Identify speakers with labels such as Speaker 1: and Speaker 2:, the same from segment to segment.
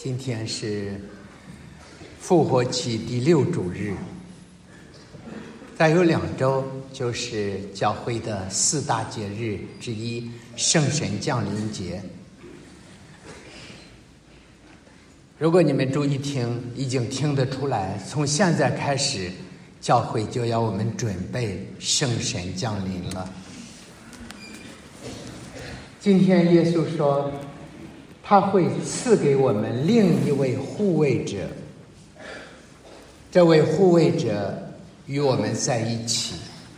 Speaker 1: 今天是复活期第6主日，再有2周就是教会的4大节日之一圣神降临节。如果你们注意听，已经听得出来，从现在开始教会就要我们准备圣神降临了。今天耶稣说他会赐给我们另一位护卫者，这位护卫者与我们在一起，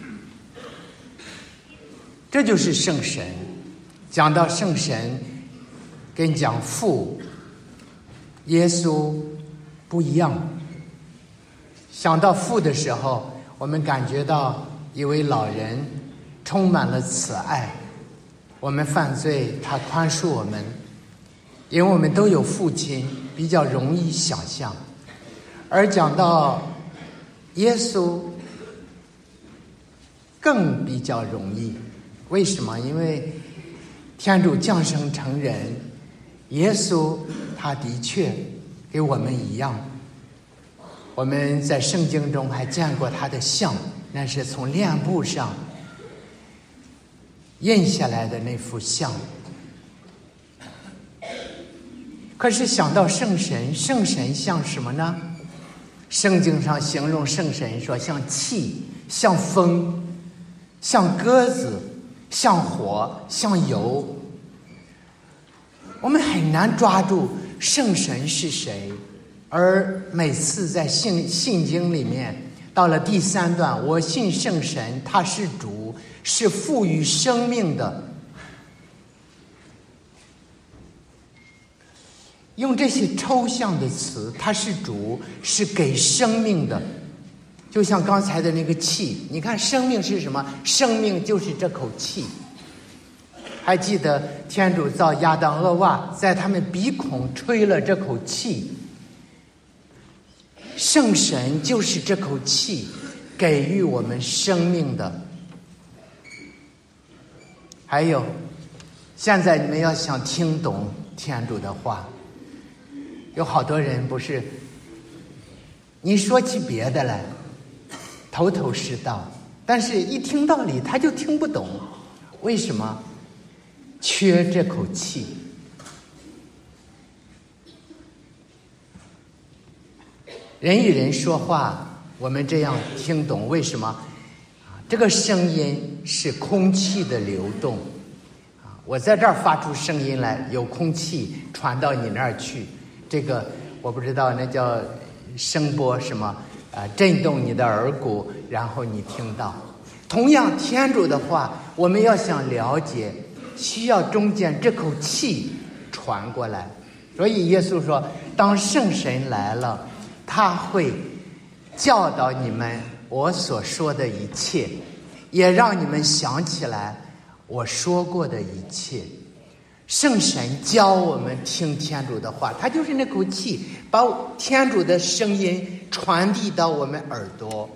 Speaker 1: 这就是圣神。讲到圣神跟讲父耶稣不一样。想到父的时候，我们感觉到一位老人充满了慈爱，我们犯罪他宽恕我们，因为我们都有父亲，比较容易想象。而讲到耶稣更比较容易，为什么？因为天主降生成人，耶稣他的确跟我们一样。我们在圣经中还见过他的像，那是从脸部上印下来的那幅像。可是想到圣神，圣神像什么呢？圣经上形容圣神说像气，像风，像鸽子，像火，像油。我们很难抓住圣神是谁，而每次在信经里面，到了第3段，我信圣神，他是主，是赋予生命的。用这些抽象的词，他是主，是给生命的。就像刚才的那个气，你看生命是什么？生命就是这口气。还记得天主造亚当厄娃，在他们鼻孔吹了这口气，圣神就是这口气给予我们生命的。还有，现在你们要想听懂天主的话，有好多人不是你说起别的来头头是道，但是一听道理他就听不懂。为什么？缺这口气。人与人说话，我们这样听懂，为什么？这个声音是空气的流动。我在这儿发出声音来，有空气传到你那儿去，这个我不知道那叫声波什么，震动你的耳骨，然后你听到。同样天主的话，我们要想了解，需要中间这口气传过来。所以耶稣说，当圣神来了，他会教导你们我所说的一切，也让你们想起来我说过的一切。圣神教我们听天主的话，他就是那口气，把天主的声音传递到我们耳朵。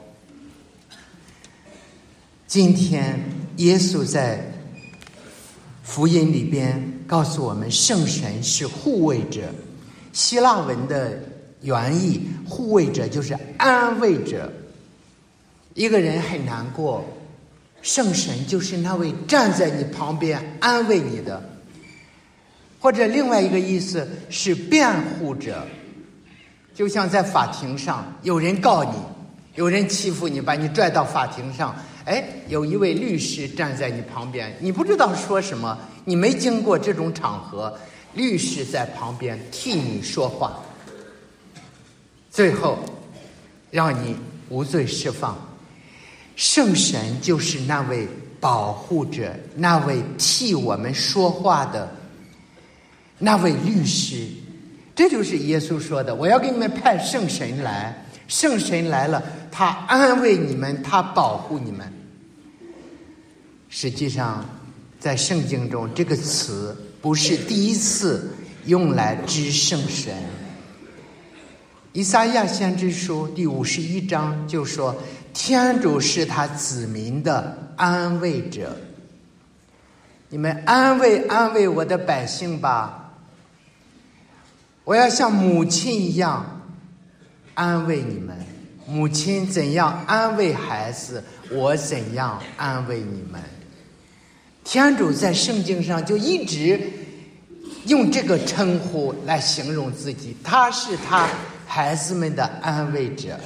Speaker 1: 今天耶稣在福音里边告诉我们，圣神是护卫者。希腊文的原意，护卫者就是安慰者。一个人很难过，圣神就是那位站在你旁边安慰你的。或者另外一个意思是辩护者，就像在法庭上，有人告你，有人欺负你，把你拽到法庭上，有一位律师站在你旁边，你不知道说什么，你没经过这种场合，律师在旁边替你说话，最后让你无罪释放。圣神就是那位保护者，那位替我们说话的那位律师。这就是耶稣说的，我要给你们派圣神来，圣神来了，他安慰你们，他保护你们。实际上在圣经中，这个词不是第一次用来指圣神。以赛亚先知书第51章就说，天主是他子民的安慰者。“你们安慰安慰我的百姓吧， 我要像母亲一样安慰你们。母亲怎样安慰孩子，我怎样安慰你们。天主在圣经上就一直用这个称呼来形容自己，他是他孩子们的安慰者。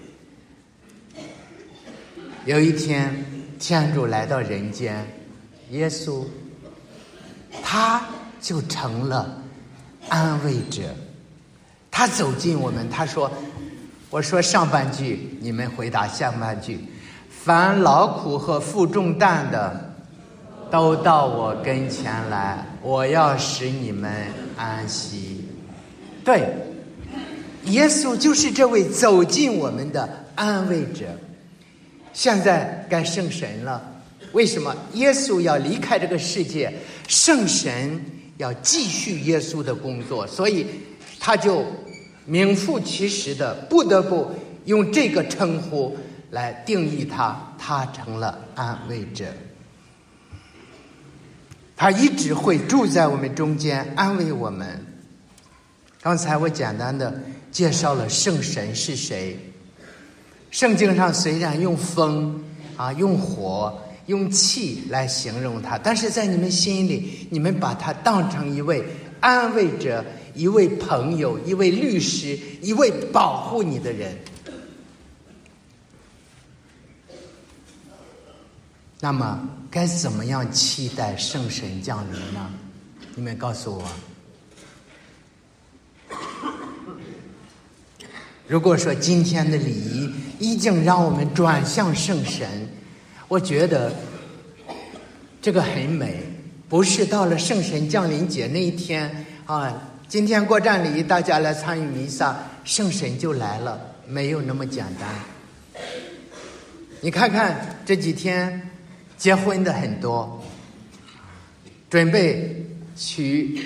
Speaker 1: 有一天，天主来到人间，耶稣他就成了安慰者。他走进我们，他说，我说上半句，你们回答下半句。凡劳苦和负重担的，都到我跟前来，我要使你们安息。对，耶稣就是这位走进我们的安慰者。现在该圣神了，为什么？耶稣要离开这个世界，圣神要继续耶稣的工作，所以他就名副其实的不得不用这个称呼来定义他，他成了安慰者。他一直会住在我们中间，安慰我们。刚才我简单的介绍了圣神是谁。圣经上虽然用风用火用气来形容他，但是在你们心里，你们把他当成一位安慰者，一位朋友，一位律师，一位保护你的人。那么该怎么样期待圣神降临呢？你们告诉我。如果说今天的礼仪已经让我们转向圣神，我觉得这个很美。不是到了圣神降临节那一天今天过站礼，大家来参与弥撒，圣神就来了，没有那么简单。你看看这几天结婚的很多，准备娶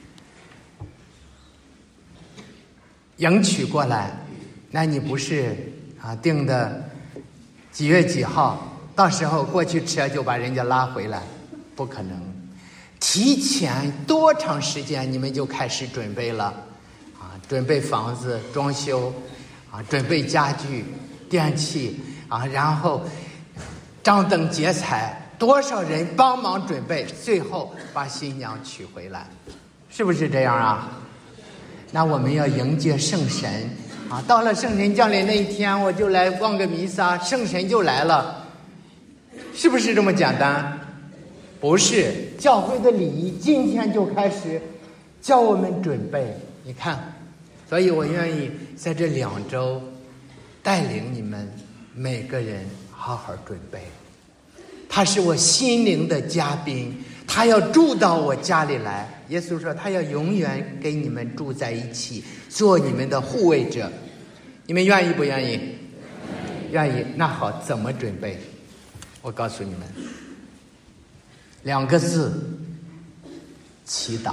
Speaker 1: 迎娶过来，那你不是定的几月几号，到时候过去车就把人家拉回来，不可能。提前多长时间你们就开始准备了准备房子装修准备家具电器然后张灯结彩，多少人帮忙准备，最后把新娘娶回来，是不是这样那我们要迎接圣神到了圣神降临那一天，我就来望个弥撒，圣神就来了，是不是这么简单？不是，教会的礼仪今天就开始叫我们准备。你看，所以我愿意在这2周带领你们每个人好好准备。他是我心灵的嘉宾，他要住到我家里来。耶稣说他要永远跟你们住在一起，做你们的护卫者。你们愿意不愿意？愿意。那好，怎么准备？我告诉你们，2个字：祈祷。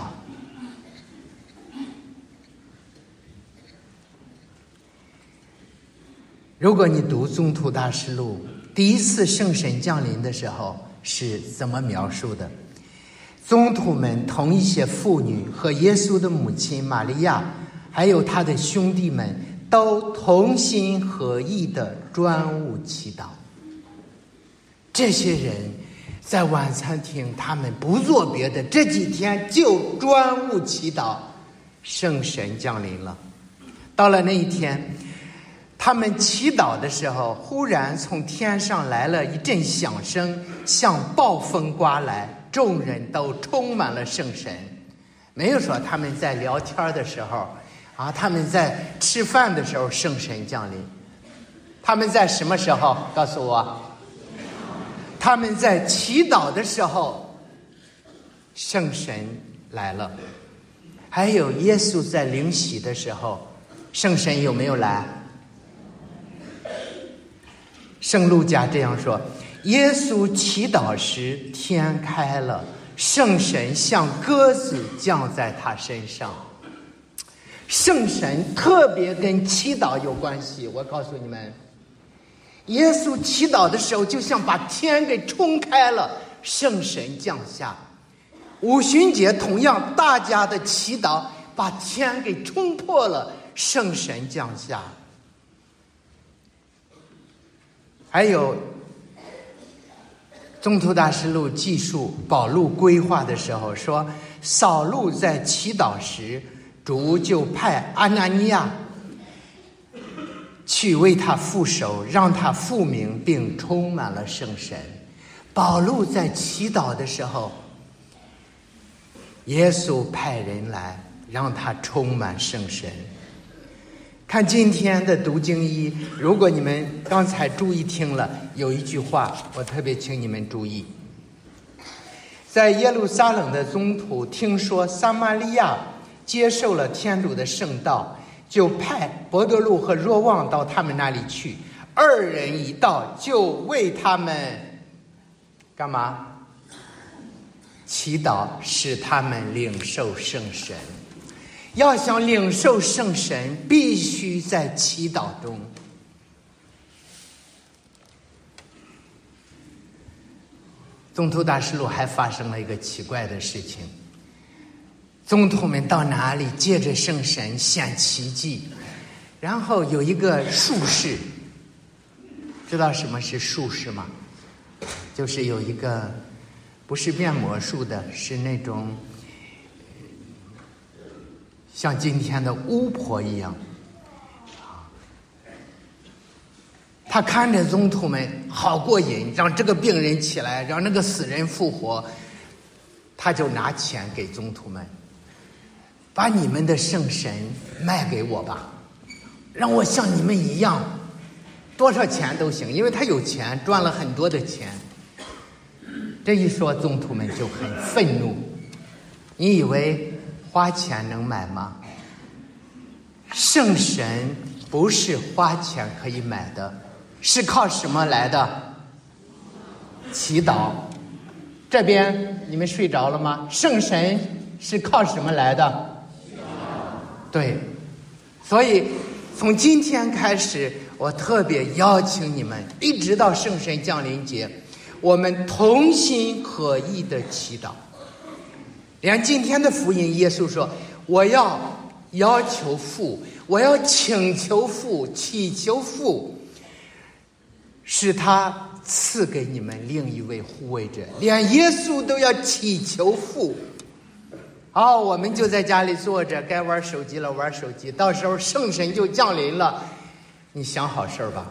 Speaker 1: 如果你读宗徒大事录，第一次圣神降临的时候是怎么描述的？宗徒们同一些妇女和耶稣的母亲玛利亚，还有他的兄弟们，都同心合意的专务祈祷。这些人在晚餐厅，他们不做别的，这几天就专务祈祷。圣神降临了，到了那一天，他们祈祷的时候，忽然从天上来了一阵响声，像暴风刮来，众人都充满了圣神。没有说他们在聊天的时候他们在吃饭的时候圣神降临。他们在什么时候？告诉我。他们在祈祷的时候圣神来了。还有耶稣在领洗的时候，圣神有没有来？圣路加这样说，耶稣祈祷时天开了，圣神像鸽子降在他身上。圣神特别跟祈祷有关系。我告诉你们，耶稣祈祷的时候就像把天给冲开了，圣神降下。五旬节同样，大家的祈祷把天给冲破了，圣神降下。还有宗徒大师录记述保禄规划的时候说，扫路在祈祷时，主就派阿拿尼亚去为他副手，让他复明，并充满了圣神。保禄在祈祷的时候，耶稣派人来让他充满圣神。看今天的读经一，如果你们刚才注意听了，有一句话我特别请你们注意。在耶路撒冷的宗徒听说撒玛利亚接受了天主的圣道，就派伯多禄和若望到他们那里去，二人一到，就为他们干嘛？祈祷，使他们领受圣神。要想领受圣神，必须在祈祷中。宗徒大师录还发生了一个奇怪的事情，宗徒们到哪里借着圣神显奇迹，然后有一个术士，知道什么是术士吗？就是有一个不是变魔术的，是那种像今天的巫婆一样，他看着宗徒们好过瘾，让这个病人起来，让那个死人复活，他就拿钱给宗徒们，把你们的圣神卖给我吧，让我像你们一样，多少钱都行，因为他有钱，赚了很多的钱。这一说，宗徒们就很愤怒。你以为花钱能买吗？圣神不是花钱可以买的，是靠什么来的？祈祷。这边你们睡着了吗？圣神是靠什么来的？对，所以从今天开始，我特别邀请你们，一直到圣神降临节，我们同心合意的祈祷。连今天的福音，耶稣说，我要求父，我要请求父，祈求父，使他赐给你们另一位护卫者。连耶稣都要祈求父。好，我们就在家里坐着，该玩手机了玩手机，到时候圣神就降临了，你想好事吧？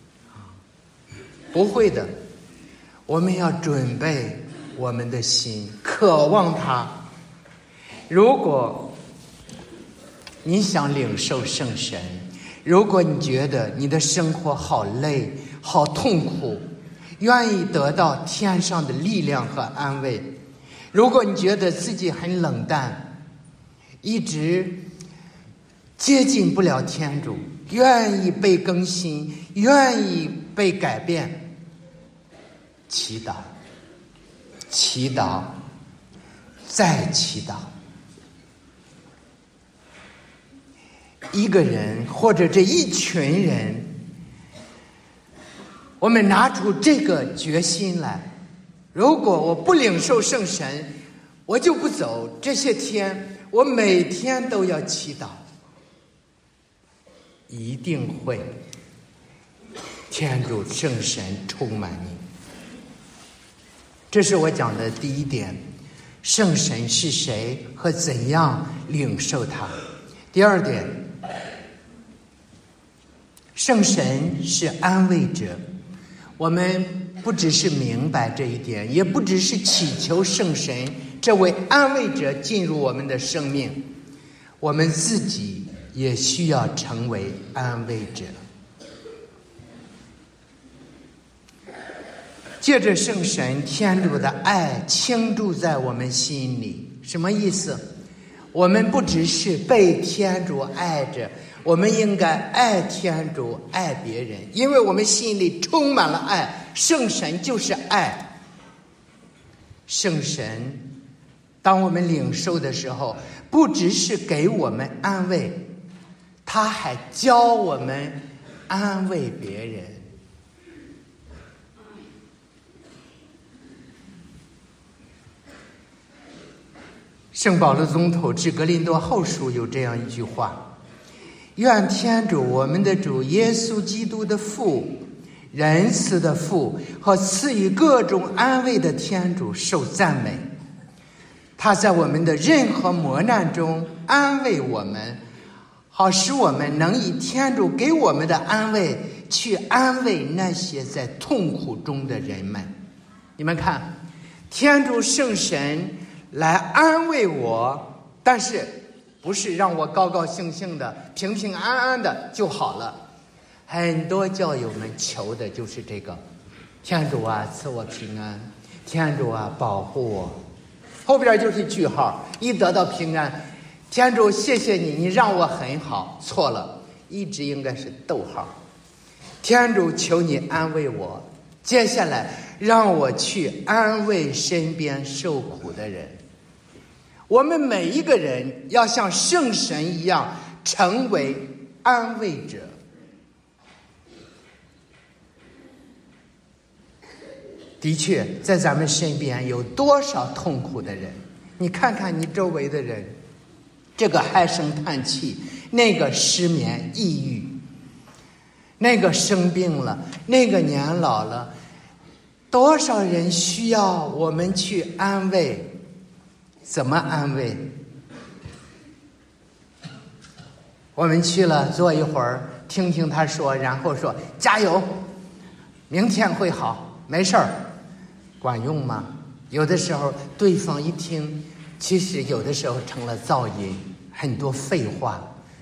Speaker 1: 不会的，我们要准备我们的心，渴望他。如果你想领受圣神，如果你觉得你的生活好累好痛苦，愿意得到天上的力量和安慰，如果你觉得自己很冷淡，一直接近不了天主，愿意被更新，愿意被改变，祈祷，祈祷，再祈祷。一个人或者这一群人，我们拿出这个决心来，如果我不领受圣神，我就不走。这些天我每天都要祈祷，一定会天主圣神充满你。这是我讲的第一点，圣神是谁和怎样领受它。第二点，圣神是安慰者。我们不只是明白这一点，也不只是祈求圣神这位安慰者进入我们的生命，我们自己也需要成为安慰者。借着圣神，天主的爱倾注在我们心里。什么意思？我们不只是被天主爱着，我们应该爱天主，爱别人，因为我们心里充满了爱。圣神就是爱。圣神当我们领受的时候，不只是给我们安慰，他还教我们安慰别人。 圣保罗宗徒致格林多后书有这样一句话：愿天主我们的主耶稣基督的父，仁慈的父和赐予各种安慰的天主受赞美。他在我们的任何磨难中安慰我们，好使我们能以天主给我们的安慰去安慰那些在痛苦中的人们。你们看，天主圣神来安慰我，但是不是让我高高兴兴的平平安安的就好了。很多教友们求的就是这个，天主啊赐我平安，天主啊保护我，后边就是句号，一得到平安，天主谢谢你，你让我很好，错了，一直应该是逗号。天主求你安慰我，接下来让我去安慰身边受苦的人。我们每一个人要像圣神一样成为安慰者。的确，在咱们身边有多少痛苦的人，你看看你周围的人，这个唉声叹气，那个失眠抑郁，那个生病了，那个年老了，多少人需要我们去安慰。怎么安慰？我们去了坐一会儿，听听他说，然后说加油，明天会好，没事儿。管用吗？有的时候对方一听，其实有的时候成了噪音，很多废话。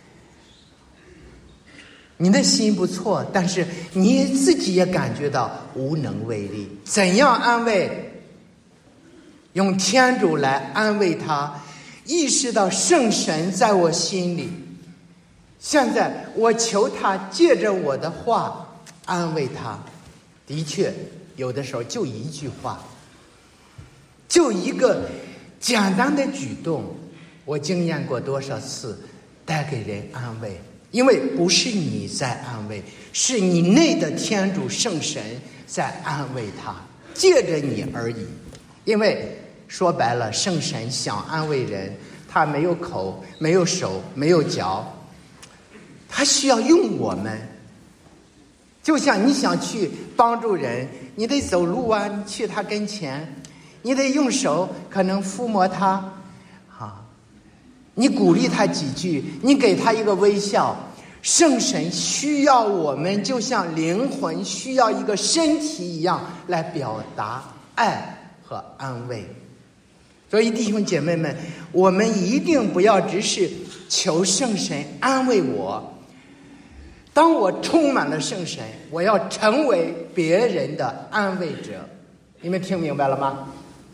Speaker 1: 你的心不错，但是你自己也感觉到无能为力。怎样安慰？用天主来安慰他，意识到圣神在我心里。现在我求他借着我的话安慰他。的确，有的时候就一句话，就一个简单的举动，我经验过多少次带给人安慰。因为不是你在安慰，是你内的天主圣神在安慰他，借着你而已。因为说白了，圣神想安慰人，他没有口，没有手，没有脚，他需要用我们。就像你想去帮助人，你得走路啊，你去他跟前，你得用手可能抚摸他，你鼓励他几句，你给他一个微笑。圣神需要我们，就像灵魂需要一个身体一样来表达爱和安慰。所以弟兄姐妹们，我们一定不要只是求圣神安慰我。当我充满了圣神，我要成为别人的安慰者。你们听明白了吗？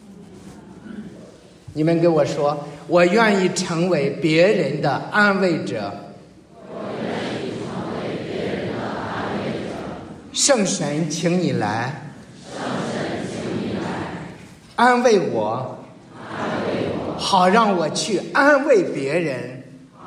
Speaker 1: 你们跟我说，我愿意成为别人的安慰者。
Speaker 2: 我愿意成为别人的安慰者。
Speaker 1: 圣神，请你来。
Speaker 2: 圣神，请你来。
Speaker 1: 安慰我。好让我去安慰别人，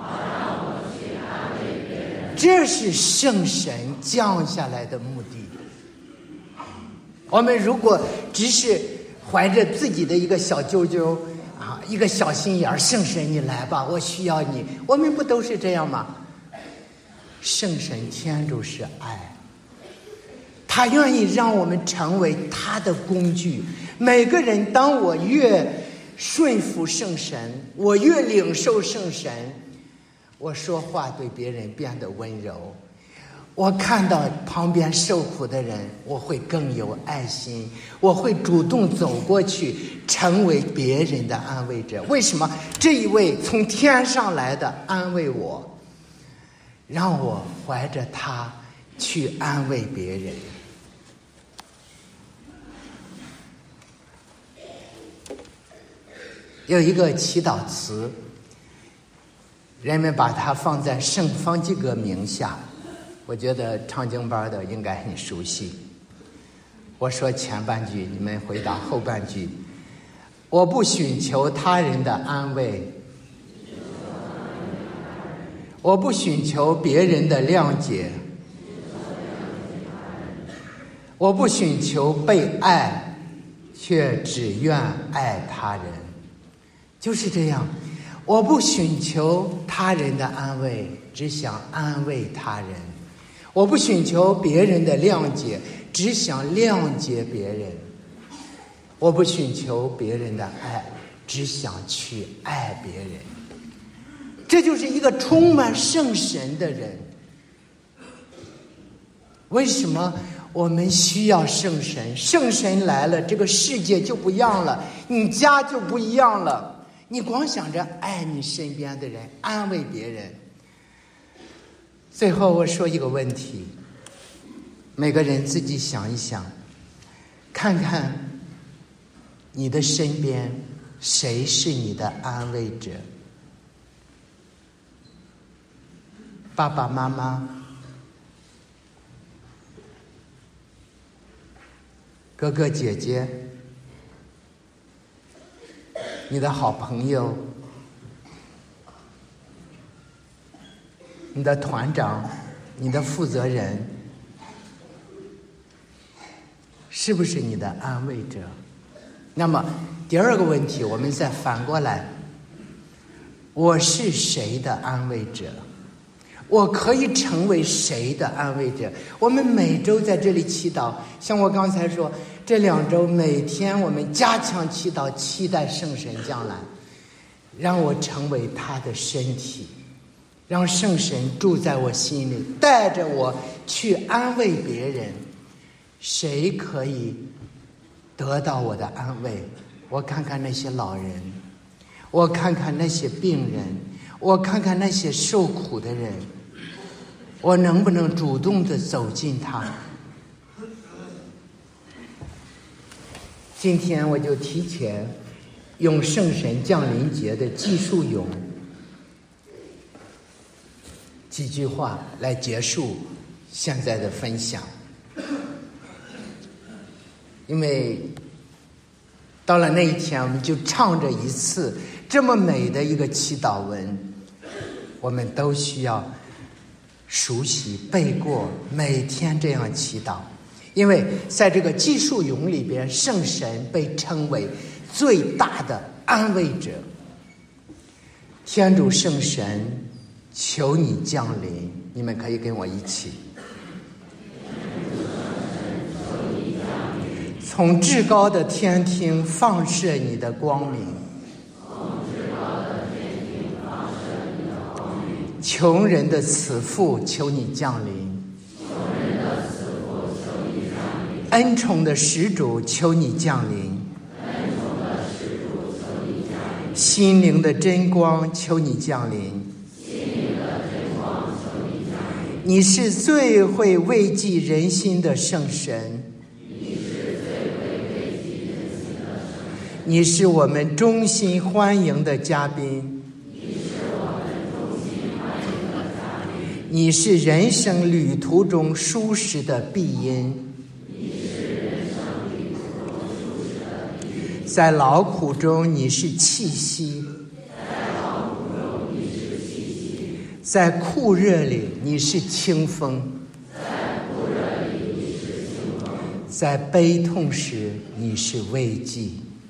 Speaker 1: 这是圣神降下来的目的。我们如果只是怀着自己的一个小揪揪一个小心眼，圣神你来吧，我需要你，我们不都是这样吗？圣神天主是爱，他愿意让我们成为他的工具。每个人，当我越顺服圣神，我越领受圣神，我说话对别人变得温柔，我看到旁边受苦的人，我会更有爱心，我会主动走过去，成为别人的安慰者。为什么？这一位从天上来的安慰我，让我怀着他去安慰别人。有一个祈祷词，人们把它放在圣方济各名下，我觉得唱经班的应该很熟悉。我说前半句，你们回答后半句。我不寻求他人的安慰，我不寻求别人的谅解，我不寻求被爱，却只愿爱他人。 就是这样。我不寻求他人的安慰，只想安慰他人；我不寻求别人的谅解，只想谅解别人；我不寻求别人的爱，只想去爱别人。这就是一个充满圣神的人。为什么我们需要圣神？圣神来了，这个世界就不一样了，你家就不一样了。你光想着爱你身边的人，安慰别人。最后我说一个问题，每个人自己想一想，看看你的身边谁是你的安慰者？爸爸妈妈、哥哥姐姐、你的好朋友、你的团长、你的负责人，是不是你的安慰者？那么第二个问题，我们再反过来，我是谁的安慰者？我可以成为谁的安慰者？我们每周在这里祈祷，像我刚才说，这2周每天我们加强祈祷，期待圣神降临，让我成为他的身体，让圣神住在我心里，带着我去安慰别人。谁可以得到我的安慰？我看看那些老人，我看看那些病人，我看看那些受苦的人，我能不能主动的走近他？今天我就提前用圣神降临节的记述咏几句话来结束现在的分享。因为到了那一天，我们就唱着一次这么美的一个祈祷文，我们都需要熟悉背过，每天这样祈祷。因为在这个记述咏里边，圣神被称为最大的安慰者。天主圣神，求你降临。你们可以跟我一起，从至高的天庭放射你的光明，穷人的慈父，求你降临；恩宠的始主，求你降临；心灵的真光，求你降临。你是最会慰藉人心的圣神，你是我们衷心欢迎的嘉宾，你是人生旅途中舒适的庇荫，在劳苦中你是气息，在酷热里你是清风，在悲痛时你是慰藉。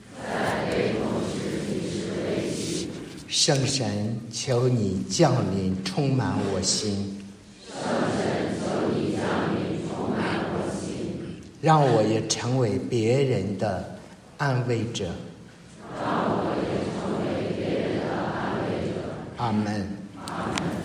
Speaker 1: 圣神，求你降临，充满我心。让我也成为别人的安慰者。阿门。